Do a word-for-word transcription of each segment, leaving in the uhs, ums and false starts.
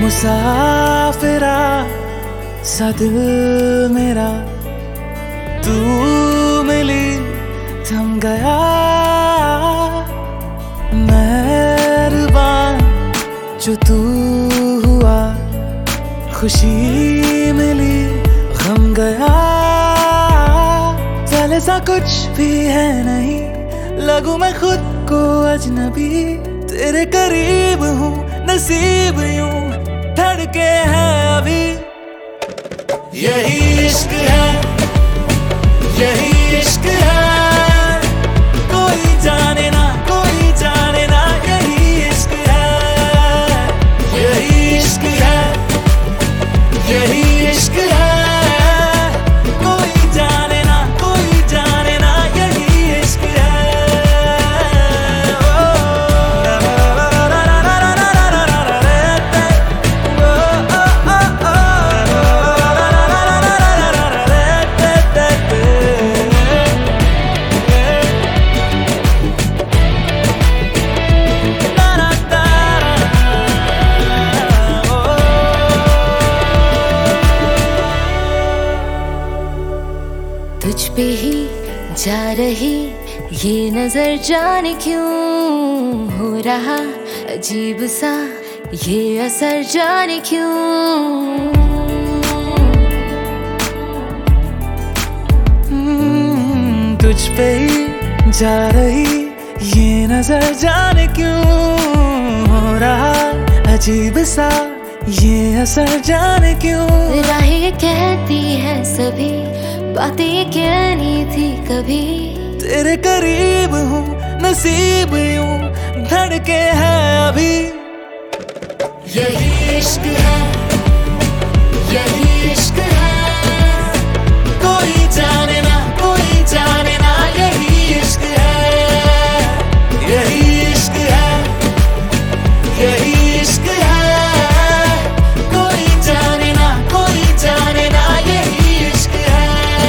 मुसाफिरा सा दिल मेरा, तू मिली थम गया। मेहरबान जो तू हुआ, खुशी मिली गम गया। पहले सा कुछ भी है नहीं, लगूं मैं खुद को अजनबी। तेरे करीब हूँ, नसीब यूं धड़के है अभी। यही इश्क है, यही इश्क है, कोई जाने ना कोई जाने ना, यही इश्क है। यही इश्क है, यही इश्क है, कोई जाने ना कोई जाने ना, यही इश्क है। तुझ पे ही जा रही ये नजर, जाने क्यों हो रहा अजीब सा ये असर, जाने क्यों। hmm, तुझ पे ही जा रही ये नजर, जाने क्यों हो रहा अजीब सा ये असर, जाने क्यों। राहें कहती है सभी बातें कहनी थी कभी। तेरे करीब हूँ, नसीब यूं धड़के है अभी। यही इश्क है, यही इश्क है, कोई जाने ना कोई जाने ना, यही इश्क है। यही इश्क है, यही इश्क है, कोई जाने ना कोई जाने ना, यही इश्क है।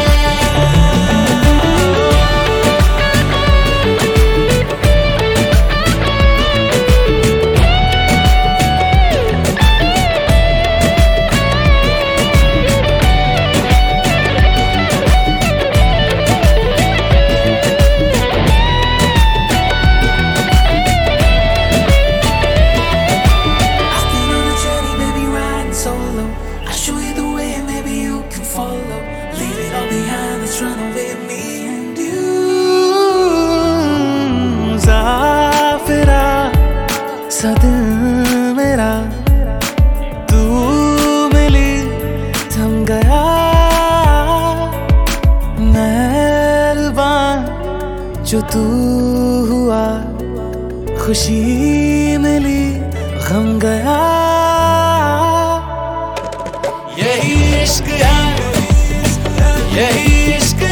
मुसाफिरा सा दिल मेरा, तू मिली थम गया। मेहरबान जो तू हुआ, खुशी मिली गम गया। यही इश्क है, यही इश्क